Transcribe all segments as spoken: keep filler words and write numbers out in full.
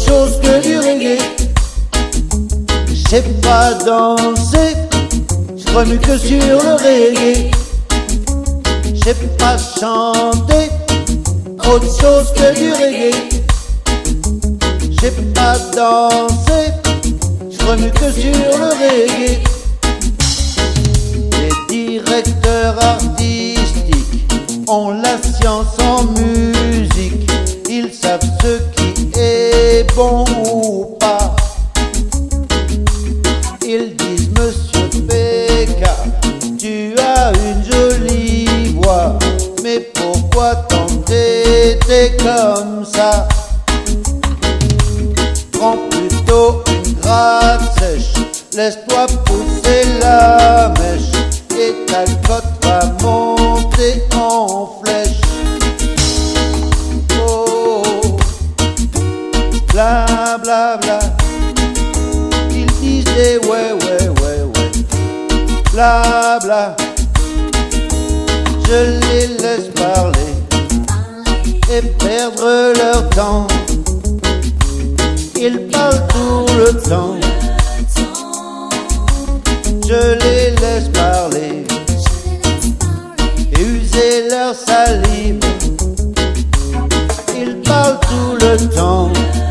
chose que du reggae. J'ai pas dansé, je remue que sur le reggae. J'ai pas chanté, autre chose que du reggae. J'ai pas dansé, je remue que sur le reggae. Les directeurs artistiques ont la science en musique. Ils savent ce qui est bon ou pas. Ils disent Monsieur Péka, tu as une jolie voix, mais pourquoi t'entêter comme ça? Prends plutôt une gratte sèche, laisse-toi pousser la mèche, et ta cote va monter en flèche. Oh, bla bla bla, ils disent des ouais ouais ouais ouais, bla bla, je les laisse parler et perdre leur temps. Ils parlent tout le temps, je les laisse parler et user leur salive. Ils parlent tout le temps,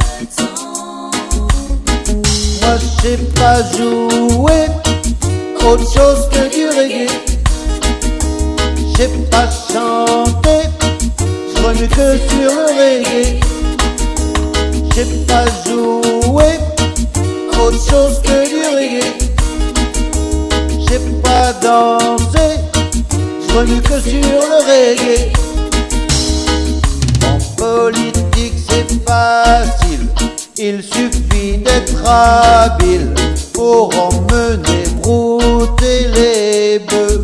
moi je sais pas jouer autre chose que du reggae. J'ai pas chanté, je remue que sur le reggae. J'ai pas joué autre chose que du reggae. J'ai pas dansé, je remue que sur le reggae. En politique c'est facile, il suffit d'être habile pour emmener brouter les bœufs.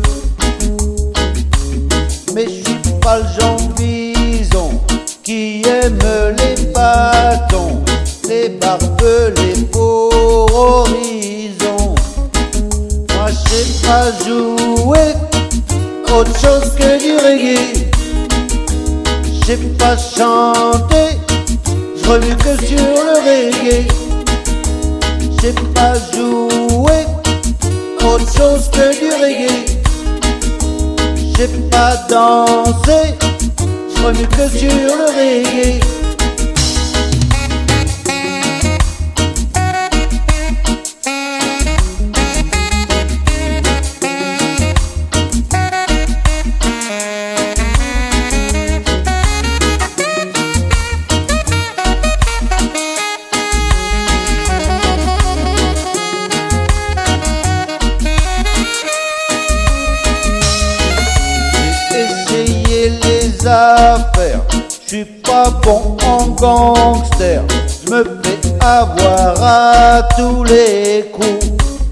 Mais je suis pas le Jean Bison qui aime les bâtons, les barbelés pour horizon. Moi je sais pas jouer autre chose que du reggae. J'ai pas chanté, je remue que sur le reggae. J'ai pas joué autre chose que du reggae. J'ai pas dansé, je remue que sur le reggae. Affaires, je suis pas bon en gangster, je me fais avoir à tous les coups.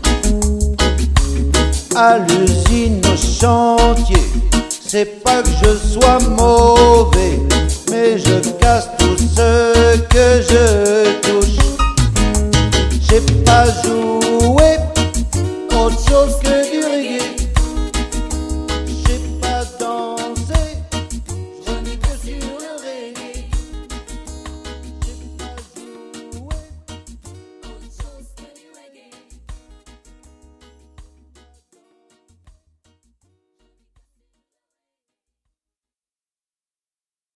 À l'usine, au chantier, c'est pas que je sois mauvais, mais je casse tout ce que je